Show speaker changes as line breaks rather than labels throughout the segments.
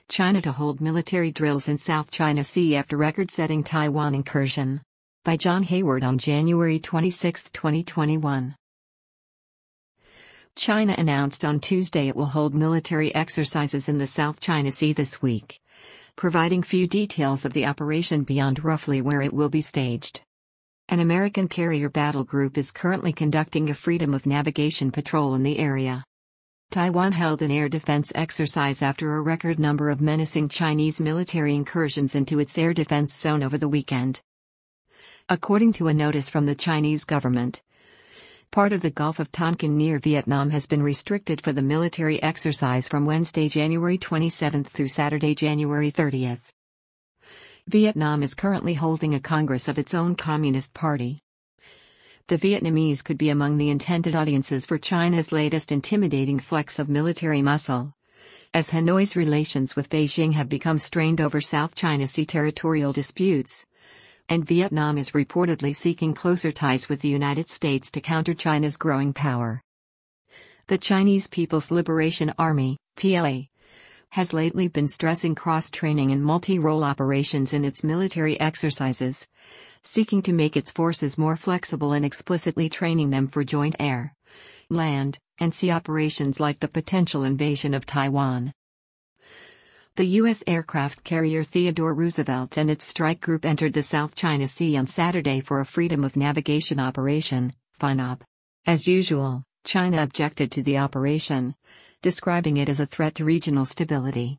China to hold military drills in South China Sea after record-setting Taiwan incursion. By John Hayward on January 26, 2021. China announced on Tuesday it will hold military exercises in the South China Sea this week, providing few details of the operation beyond roughly where it will be staged. An American carrier battle group is currently conducting a freedom of navigation patrol in the area. Taiwan held an air defense exercise after a record number of menacing Chinese military incursions into its air defense zone over the weekend. According to a notice from the Chinese government, part of the Gulf of Tonkin near Vietnam has been restricted for the military exercise from Wednesday, January 27 through Saturday, January 30. Vietnam is currently holding a congress of its own Communist Party. The Vietnamese could be among the intended audiences for China's latest intimidating flex of military muscle, as Hanoi's relations with Beijing have become strained over South China Sea territorial disputes, and Vietnam is reportedly seeking closer ties with the United States to counter China's growing power. The Chinese People's Liberation Army, PLA, has lately been stressing cross-training and multi-role operations in its military exercises, seeking to make its forces more flexible and explicitly training them for joint air, land, and sea operations like the potential invasion of Taiwan. The U.S. aircraft carrier Theodore Roosevelt and its strike group entered the South China Sea on Saturday for a freedom of navigation operation, FNOP. As usual, China objected to the operation, describing it as a threat to regional stability.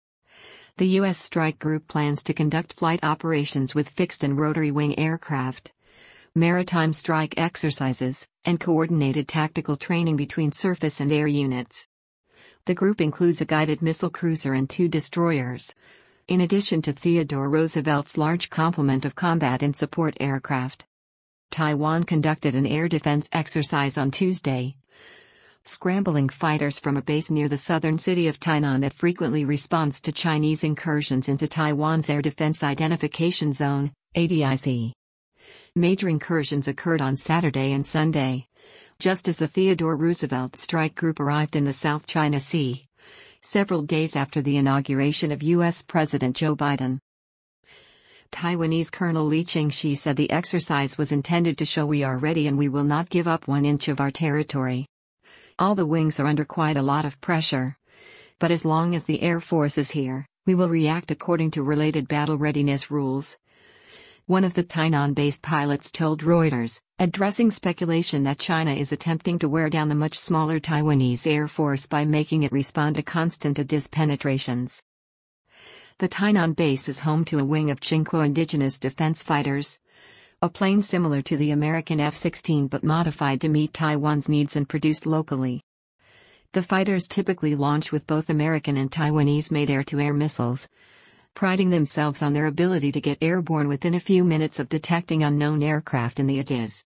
The U.S. strike group plans to conduct flight operations with fixed and rotary wing aircraft, maritime strike exercises, and coordinated tactical training between surface and air units. The group includes a guided missile cruiser and 2 destroyers, in addition to Theodore Roosevelt's large complement of combat and support aircraft. Taiwan conducted an air defense exercise on Tuesday, scrambling fighters from a base near the southern city of Tainan that frequently responds to Chinese incursions into Taiwan's Air Defense Identification Zone, ADIZ. Major incursions occurred on Saturday and Sunday, just as the Theodore Roosevelt strike group arrived in the South China Sea, several days after the inauguration of U.S. President Joe Biden. Taiwanese Colonel Li Chingshi said the exercise was intended to show we are ready and we will not give up 1 inch of our territory. All the wings are under quite a lot of pressure. But as long as the Air Force is here, we will react according to related battle readiness rules. One of the Tainan-based pilots told Reuters, addressing speculation that China is attempting to wear down the much smaller Taiwanese Air Force by making it respond to constant ADIZ penetrations. The Tainan base is home to a wing of Chingguo indigenous defense fighters, a plane similar to the American F-16 but modified to meet Taiwan's needs and produced locally. The fighters typically launch with both American and Taiwanese-made air-to-air missiles, priding themselves on their ability to get airborne within a few minutes of detecting unknown aircraft in the ADIZ.